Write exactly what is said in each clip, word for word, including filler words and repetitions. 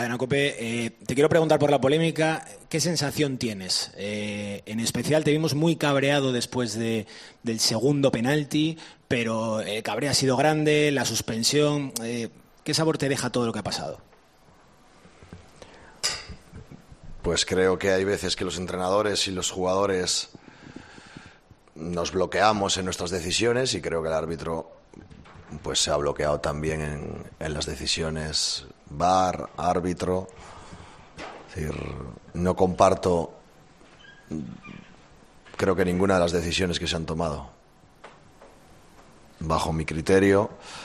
Cadena COPE, eh, te quiero preguntar por la polémica, ¿qué sensación tienes? Eh, en especial te vimos muy cabreado después de, del segundo penalti, pero el cabreo ha sido grande, la suspensión, eh, ¿qué sabor te deja todo lo que ha pasado? Pues creo que hay veces que los entrenadores y los jugadores nos bloqueamos en nuestras decisiones y creo que el árbitro pues se ha bloqueado también en, en las decisiones. V A R, árbitro. Es decir, no comparto, creo que ninguna de las decisiones que se han tomado, bajo mi criterio.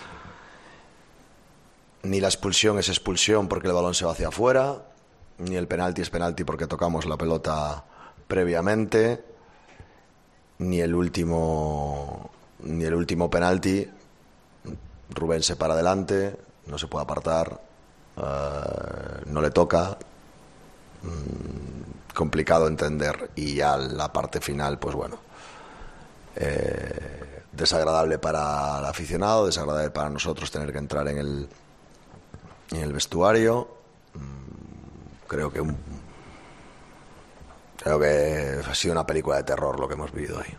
Ni la expulsión es expulsión porque el balón se va hacia afuera, ni el penalti es penalti porque tocamos la pelota previamente, ni el último, ni el último penalti. Rubén se para adelante, no se puede apartar. Uh, no le toca, mm, complicado entender, y ya la parte final pues bueno, eh, desagradable para el aficionado, desagradable para nosotros tener que entrar en el en el vestuario. mm, creo que un, creo que ha sido una película de terror lo que hemos vivido ahí.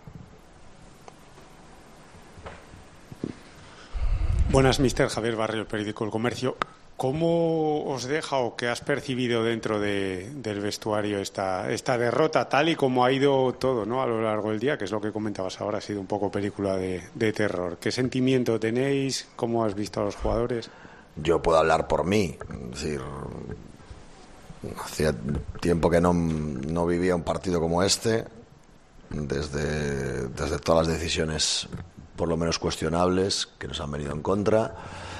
Buenas, mister Javier Barrio, el periódico El Comercio. ¿Cómo os deja o qué has percibido dentro de, del vestuario esta, esta derrota, tal y como ha ido todo, ¿no?, a lo largo del día, que es lo que comentabas ahora, ha sido un poco película de, de terror? ¿Qué sentimiento tenéis? ¿Cómo has visto a los jugadores? Yo puedo hablar por mí, es decir, hacía tiempo que no, no vivía un partido como este, desde, desde todas las decisiones por lo menos cuestionables que nos han venido en contra,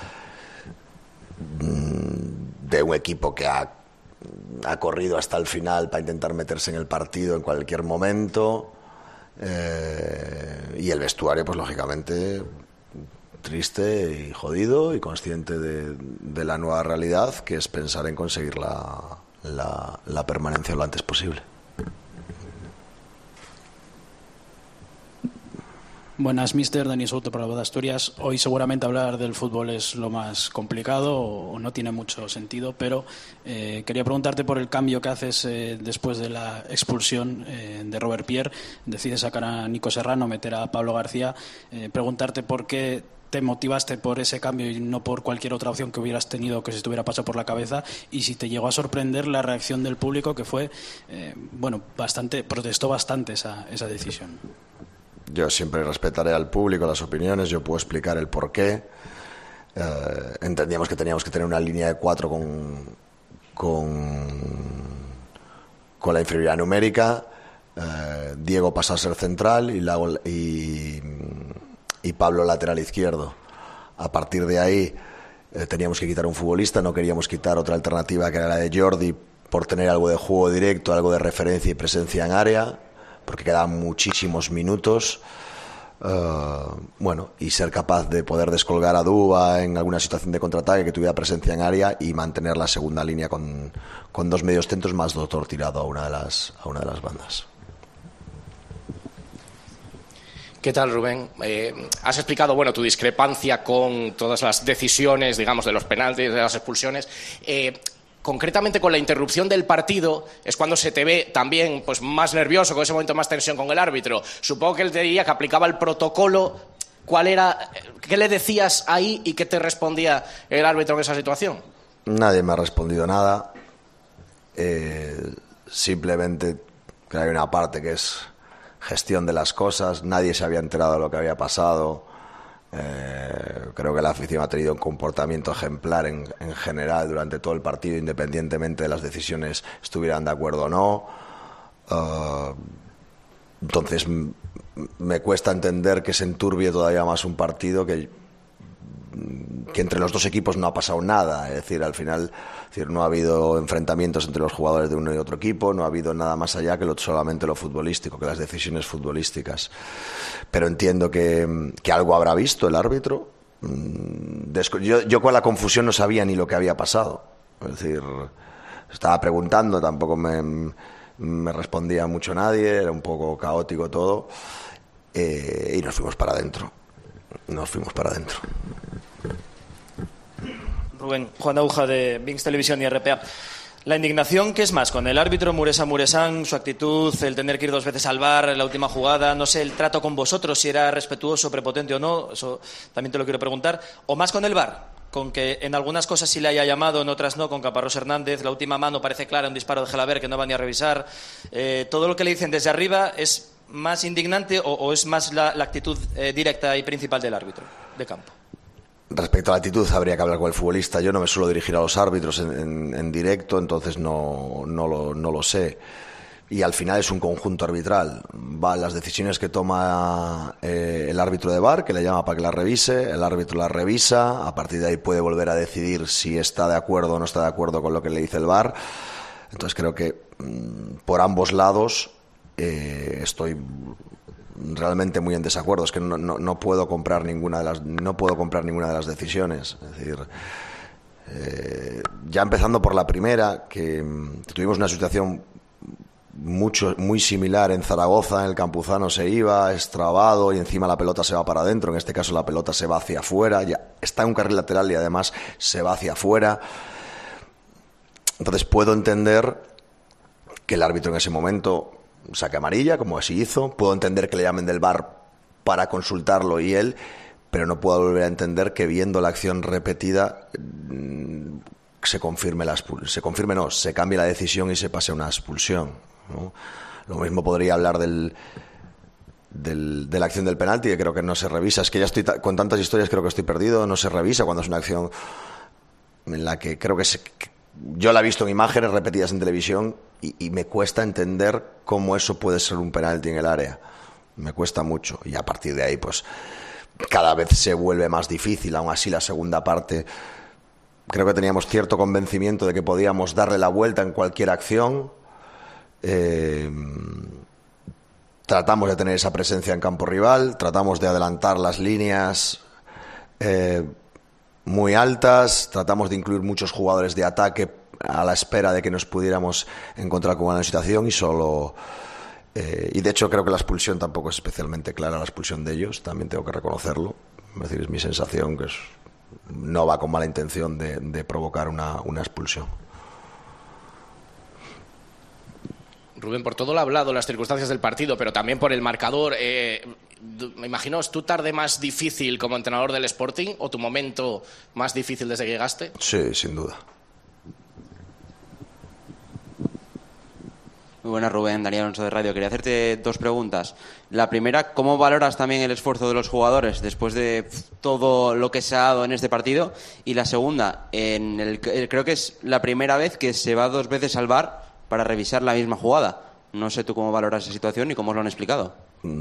de un equipo que ha, ha corrido hasta el final para intentar meterse en el partido en cualquier momento, eh, y el vestuario pues lógicamente triste y jodido y consciente de, de la nueva realidad, que es pensar en conseguir la, la, la permanencia lo antes posible. Buenas, mister Dani Souto para la Voz de Asturias. Hoy seguramente hablar del fútbol es lo más complicado o no tiene mucho sentido, pero eh, quería preguntarte por el cambio que haces eh, después de la expulsión eh, de Robert Pierre. Decides sacar a Nico Serrano, meter a Pablo García. Eh, preguntarte por qué te motivaste por ese cambio y no por cualquier otra opción que hubieras tenido que se te hubiera pasado por la cabeza, y si te llegó a sorprender la reacción del público, que fue, eh, bueno, bastante, protestó bastante esa, esa decisión. Yo siempre respetaré al público, las opiniones, yo puedo explicar el porqué. Eh, entendíamos que teníamos que tener una línea de cuatro con, con, con la inferioridad numérica. Eh, Diego pasa a ser central y, la, y, y Pablo lateral izquierdo. A partir de ahí eh, teníamos que quitar un futbolista, no queríamos quitar otra alternativa que era la de Jordi, por tener algo de juego directo, algo de referencia y presencia en área, porque quedaban muchísimos minutos, uh, bueno, y ser capaz de poder descolgar a Duba en alguna situación de contraataque que tuviera presencia en área y mantener la segunda línea con, con dos medios centros más Doctor tirado a una de las, a una de las bandas. ¿Qué tal, Rubén? Eh, has explicado, bueno, tu discrepancia con todas las decisiones, digamos, de los penaltis, de las expulsiones. Eh, Concretamente con la interrupción del partido es cuando se te ve también pues más nervioso, con ese momento más tensión con el árbitro. Supongo que él te diría que aplicaba el protocolo. ¿Cuál era, qué le decías ahí y qué te respondía el árbitro en esa situación? Nadie me ha respondido nada. Eh, simplemente que hay una parte que es gestión de las cosas. Nadie se había enterado de lo que había pasado. Eh, creo que la afición ha tenido un comportamiento ejemplar en, en general durante todo el partido, independientemente de las decisiones estuvieran de acuerdo o no. Uh, entonces m- me cuesta entender que se enturbie todavía más un partido que, que entre los dos equipos no ha pasado nada. Es decir, al final, es decir, no ha habido enfrentamientos entre los jugadores de uno y otro equipo, no ha habido nada más allá que lo, solamente lo futbolístico, que las decisiones futbolísticas. Pero entiendo que, que algo habrá visto el árbitro. Yo, yo con la confusión no sabía ni lo que había pasado. Es decir, estaba preguntando, tampoco me, me respondía mucho nadie, era un poco caótico todo, eh, y nos fuimos para adentro. Nos fuimos para adentro. Rubén, Juan Aguja de Vinx Televisión y R P A. La indignación, ¿qué es más? ¿Con el árbitro Muresa Muresan, su actitud, el tener que ir dos veces al V A R en la última jugada, no sé, el trato con vosotros, si era respetuoso, prepotente o no, eso también te lo quiero preguntar, o más con el V A R? Con que en algunas cosas sí le haya llamado, en otras no, con Caparrós Hernández, la última mano parece clara, un disparo de Gelabert que no va ni a revisar. Eh, todo lo que le dicen desde arriba es más indignante o, o es más la, la actitud eh, directa y principal del árbitro de campo. Respecto a la actitud, habría que hablar con el futbolista. Yo no me suelo dirigir a los árbitros en, en, en directo, entonces no, no, lo, no lo sé. Y al final es un conjunto arbitral. Van las decisiones que toma eh, el árbitro de V A R, que le llama para que las revise, el árbitro las revisa, a partir de ahí puede volver a decidir si está de acuerdo o no está de acuerdo con lo que le dice el V A R. Entonces creo que mmm, por ambos lados eh, estoy realmente muy en desacuerdo. Es que no, no, no puedo comprar ninguna de las no puedo comprar ninguna de las decisiones. Es decir, eh, ya empezando por la primera, que, que tuvimos una situación mucho muy similar en Zaragoza. En el Campuzano se iba, es trabado y encima la pelota se va para adentro. En este caso la pelota se va hacia afuera, ya está en un carril lateral y además se va hacia afuera. Entonces puedo entender que el árbitro en ese momento saque amarilla, como así hizo. Puedo entender que le llamen del V A R para consultarlo y él, pero no puedo volver a entender que viendo la acción repetida se confirme la expulsión, se confirme no, se cambie la decisión y se pase a una expulsión, ¿no? Lo mismo podría hablar del, del de la acción del penalti, que creo que no se revisa. Es que ya estoy con tantas historias, creo que estoy perdido. No se revisa cuando es una acción en la que creo que, se, que yo la he visto en imágenes repetidas en televisión y, y me cuesta entender cómo eso puede ser un penalti en el área. Me cuesta mucho y a partir de ahí pues cada vez se vuelve más difícil. Aún así la segunda parte creo que teníamos cierto convencimiento de que podíamos darle la vuelta en cualquier acción. Eh, tratamos de tener esa presencia en campo rival, tratamos de adelantar las líneas eh, muy altas, tratamos de incluir muchos jugadores de ataque a la espera de que nos pudiéramos encontrar con una situación y solo eh, y de hecho creo que la expulsión tampoco es especialmente clara, la expulsión de ellos, también tengo que reconocerlo. Es decir, es mi sensación que es, no va con mala intención de, de provocar una, una expulsión. Rubén, por todo lo hablado, las circunstancias del partido, pero también por el marcador, eh, me imagino, ¿es tu tarde más difícil como entrenador del Sporting o tu momento más difícil desde que llegaste? Sí, sin duda. Muy buenas, Rubén, Daniel Alonso de Radio. Quería hacerte dos preguntas. La primera, ¿cómo valoras también el esfuerzo de los jugadores después de todo lo que se ha dado en este partido? Y la segunda, en el, creo que es la primera vez que se va dos veces al V A R para revisar la misma jugada. No sé tú cómo valoras esa situación y cómo os lo han explicado.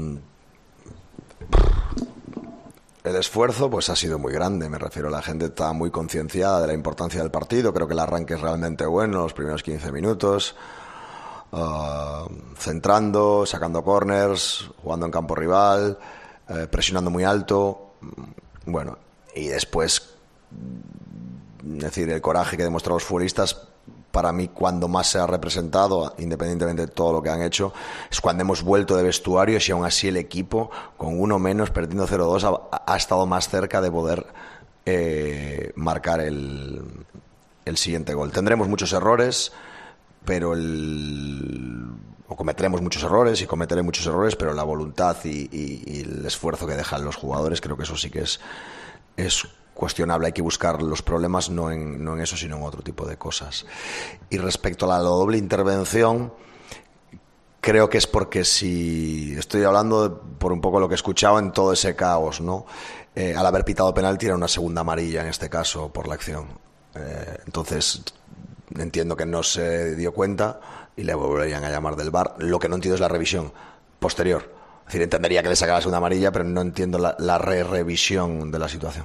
El esfuerzo pues ha sido muy grande, me refiero, la gente está muy concienciada de la importancia del partido. Creo que el arranque es realmente bueno, los primeros quince minutos, uh, centrando, sacando corners, jugando en campo rival, uh, presionando muy alto, bueno, y después, es decir, el coraje que demostraron los futbolistas. Para mí, cuando más se ha representado, independientemente de todo lo que han hecho, es cuando hemos vuelto de vestuarios y aún así el equipo, con uno menos, perdiendo cero dos, ha, ha estado más cerca de poder eh, marcar el, el siguiente gol. Tendremos muchos errores, pero el, o cometeremos muchos errores y cometeré muchos errores, pero la voluntad y, y, y el esfuerzo que dejan los jugadores, creo que eso sí que es, es cuestionable. Hay que buscar los problemas no en, no en eso, sino en otro tipo de cosas. Y respecto a la doble intervención, creo que es porque si estoy hablando de, por un poco lo que he escuchado en todo ese caos, ¿no? Eh, al haber pitado penalti era una segunda amarilla en este caso por la acción. Eh, entonces entiendo que no se dio cuenta y le volverían a llamar del V A R. Lo que no entiendo es la revisión posterior. Es decir, entendería que le sacara la segunda amarilla, pero no entiendo la, la re-revisión de la situación.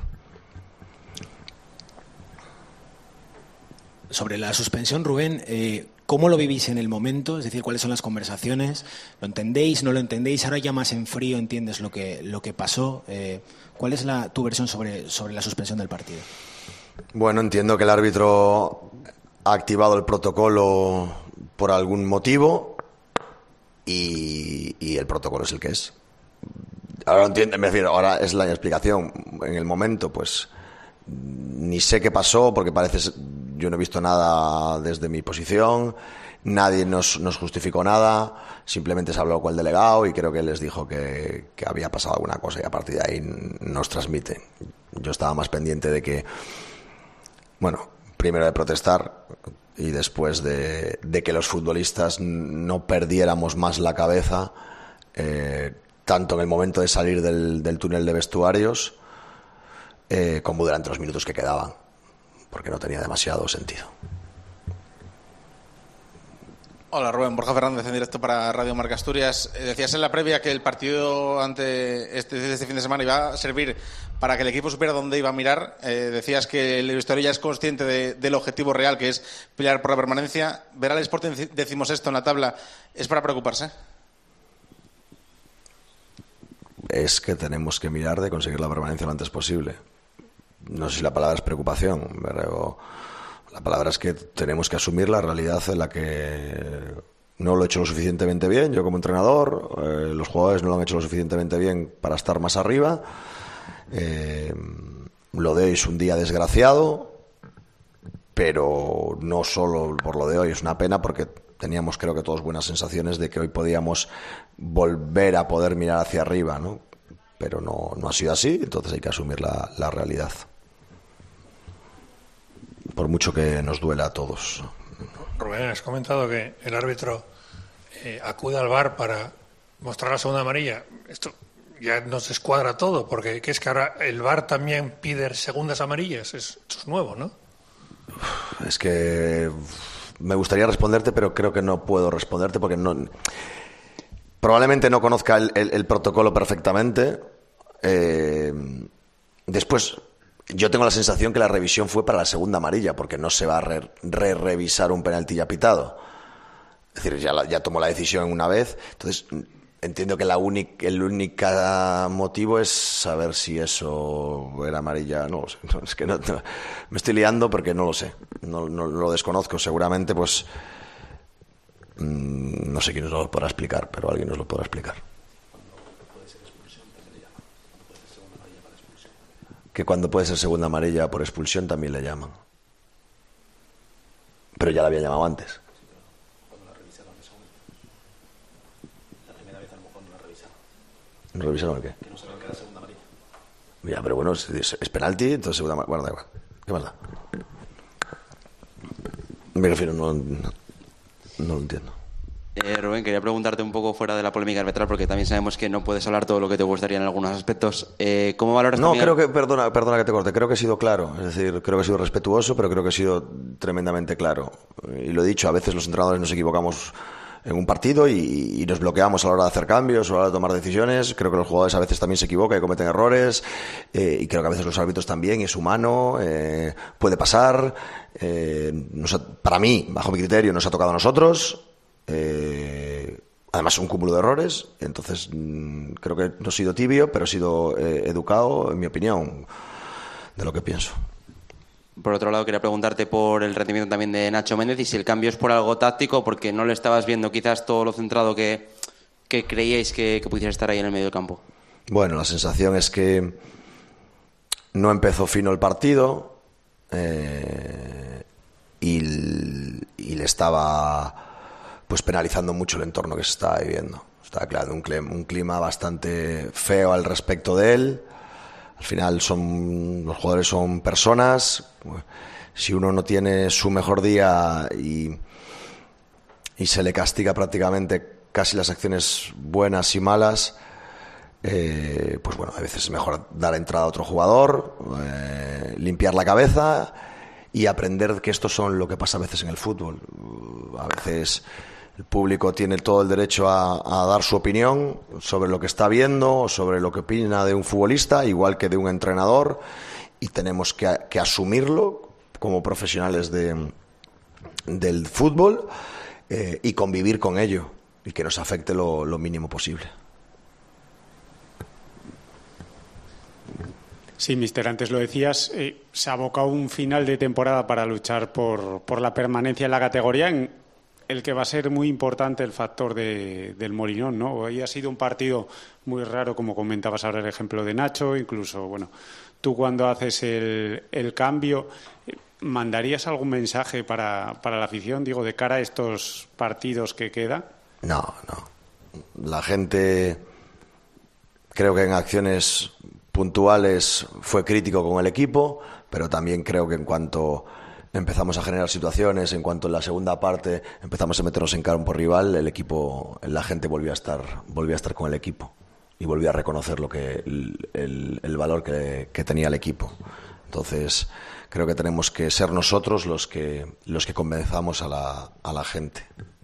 Sobre la suspensión, Rubén, eh, ¿cómo lo vivís en el momento? Es decir, ¿cuáles son las conversaciones? ¿Lo entendéis? ¿No lo entendéis? Ahora ya más en frío entiendes lo que, lo que pasó. Eh, ¿Cuál es la, tu versión sobre, sobre la suspensión del partido? Bueno, entiendo que el árbitro ha activado el protocolo por algún motivo y, y el protocolo es el que es. Ahora entiendo, me refiero, ahora es la explicación. En el momento, pues ni sé qué pasó, porque parece, yo no he visto nada desde mi posición, nadie nos, nos justificó nada, simplemente se habló con el delegado y creo que les dijo que, que había pasado alguna cosa y a partir de ahí nos transmite. Yo estaba más pendiente de que, bueno, primero de protestar y después de, de que los futbolistas no perdiéramos más la cabeza, eh, tanto en el momento de salir del, del túnel de vestuarios eh, como durante los minutos que quedaban, porque no tenía demasiado sentido. Hola Rubén, Borja Fernández en directo para Radio Marca Asturias. Eh, decías en la previa que el partido ante este, este fin de semana iba a servir para que el equipo supiera dónde iba a mirar. Eh, decías que el vestuario ya es consciente de, del objetivo real, que es pelear por la permanencia. Ver al Sporting decimosexto en la tabla, ¿es para preocuparse? Es que tenemos que mirar de conseguir la permanencia lo antes posible. No sé si la palabra es preocupación, pero la palabra es que tenemos que asumir la realidad en la que no lo he hecho lo suficientemente bien, yo como entrenador, eh, los jugadores no lo han hecho lo suficientemente bien para estar más arriba. Eh, lo de hoy es un día desgraciado, pero no solo por lo de hoy, es una pena porque teníamos, creo que todos, buenas sensaciones de que hoy podíamos volver a poder mirar hacia arriba, ¿no? Pero no, no ha sido así, entonces hay que asumir la, la realidad, por mucho que nos duela a todos. Rubén, has comentado que el árbitro eh, acude al V A R para mostrar la segunda amarilla. Esto ya nos descuadra todo, porque ¿qué es que ahora el V A R también pide segundas amarillas? Es, esto es nuevo, ¿no? Es que me gustaría responderte, pero creo que no puedo responderte porque no, probablemente no conozca el, el, el protocolo perfectamente. Eh, después, yo tengo la sensación que la revisión fue para la segunda amarilla, porque no se va a re-revisar re un penalti ya pitado. Es decir, ya, la, ya tomó la decisión una vez. Entonces, entiendo que la única, el único motivo es saber si eso era amarilla. No lo sé. No, es que no, no, me estoy liando porque no lo sé. No, no, no lo desconozco. Seguramente, pues, mmm, no sé quién nos lo podrá explicar, pero alguien nos lo podrá explicar. Que cuando puede ser segunda amarilla por expulsión también le llaman. Pero ya la había llamado antes. ¿No revisaron el qué? Que no saben que era segunda amarilla. Ya, pero bueno, es, es, es penalti, entonces segunda amarilla. Bueno, da igual. ¿Qué más da? Me refiero, no, no, no lo entiendo. Eh, Rubén, quería preguntarte un poco fuera de la polémica arbitral, porque también sabemos que no puedes hablar todo lo que te gustaría en algunos aspectos. Eh, ¿Cómo valoras No, también... creo que, perdona, perdona que te corte, creo que he sido claro. Es decir, creo que he sido respetuoso, pero creo que he sido tremendamente claro. Y lo he dicho, a veces los entrenadores nos equivocamos en un partido y, y nos bloqueamos a la hora de hacer cambios o a la hora de tomar decisiones. Creo que los jugadores a veces también se equivocan y cometen errores, eh, y creo que a veces los árbitros también, y es humano, eh, puede pasar. Eh, nos ha, para mí, bajo mi criterio, nos ha tocado a nosotros. Eh, además, un cúmulo de errores. Entonces, mmm, creo que no he sido tibio, pero he sido eh, educado, en mi opinión, de lo que pienso. Por otro lado, quería preguntarte por el rendimiento también de Nacho Méndez y si el cambio es por algo táctico, porque no le estabas viendo quizás todo lo centrado que, que creíais que, que pudiera estar ahí en el medio del campo. Bueno, la sensación es que no empezó fino el partido, eh, y, y le estaba pues penalizando mucho el entorno que se estaba viviendo. Está claro, un clima, un clima bastante feo al respecto de él. Al final son los jugadores son personas. Si uno no tiene su mejor día y, y se le castiga prácticamente casi las acciones buenas y malas, eh, pues bueno, a veces es mejor dar entrada a otro jugador, eh, limpiar la cabeza y aprender que esto son lo que pasa a veces en el fútbol. A veces el público tiene todo el derecho a, a dar su opinión sobre lo que está viendo, sobre lo que opina de un futbolista, igual que de un entrenador, y tenemos que, que asumirlo como profesionales de, del fútbol, eh, y convivir con ello y que nos afecte lo, lo mínimo posible. Sí, mister, antes lo decías, eh, se ha abocado un final de temporada para luchar por, por la permanencia en la categoría, en el que va a ser muy importante el factor de, del Molinón, ¿no? Hoy ha sido un partido muy raro, como comentabas ahora el ejemplo de Nacho, incluso, bueno, tú cuando haces el, el cambio, ¿mandarías algún mensaje para, para la afición, digo, de cara a estos partidos que quedan? No, no. La gente, creo que en acciones puntuales fue crítico con el equipo, pero también creo que en cuanto empezamos a generar situaciones, en cuanto en la segunda parte empezamos a meternos en campo rival, el equipo, la gente volvió a estar, volvió a estar con el equipo y volvió a reconocer lo que el, el, el valor que, que tenía el equipo. Entonces, creo que tenemos que ser nosotros los que los que convenzamos a la, a la gente.